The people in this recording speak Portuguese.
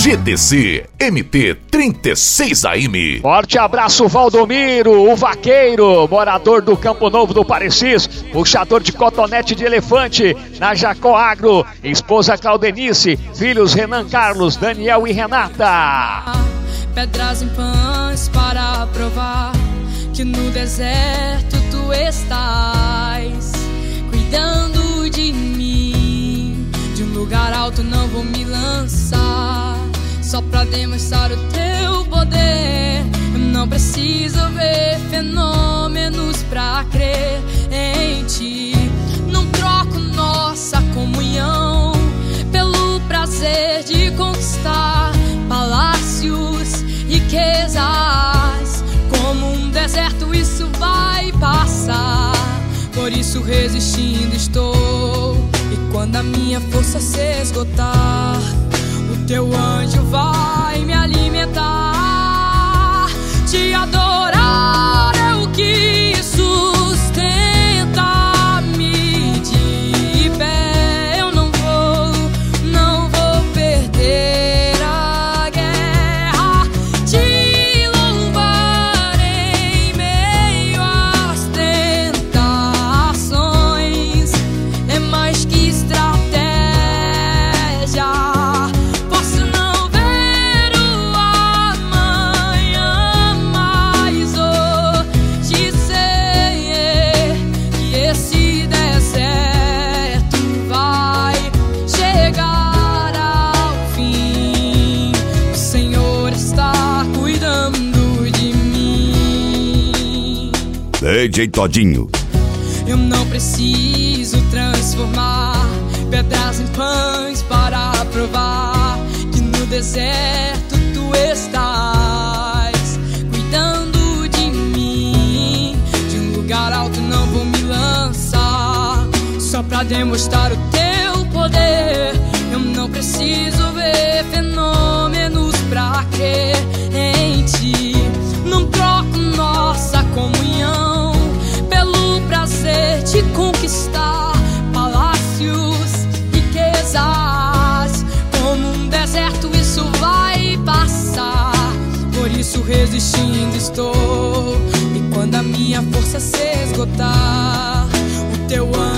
GTC MT 36AM. Forte abraço, Valdomiro, o vaqueiro, morador do Campo Novo do Parecis, puxador de cotonete de elefante na Jacó Agro, esposa Claudenice, filhos Renan Carlos, Daniel e Renata. Pedras em pães para provar que no deserto tu estás cuidando de mim. De um lugar alto não vou me lançar, só pra demonstrar o teu poder. Eu não preciso ver fenômenos pra crer em ti. Não troco nossa comunhão pelo prazer de conquistar palácios, riquezas. Como um deserto isso vai passar, por isso resistindo estou. E quando a minha força se esgotar, o teu anjo vai me alimentar. Te adorar é o que sustenta-me de pé. Eu não vou perder a guerra. Te louvar em meio às tentações é mais que estratégia. Posso não ver o amanhã, mas hoje sei que esse deserto vai chegar ao fim. O Senhor está cuidando de mim. DJ Todinho. Eu não preciso transformar pedras em pães para provar que no deserto tu estás cuidando de mim. De um lugar alto não vou me lançar, só pra demonstrar o teu poder. Eu não preciso ver fenômenos pra crer em ti. Não troco nossa comunhão pelo prazer de conquistar palácios, riquezas. Como um deserto isso vai passar, por isso resistindo estou. E quando a minha força se esgotar, o teu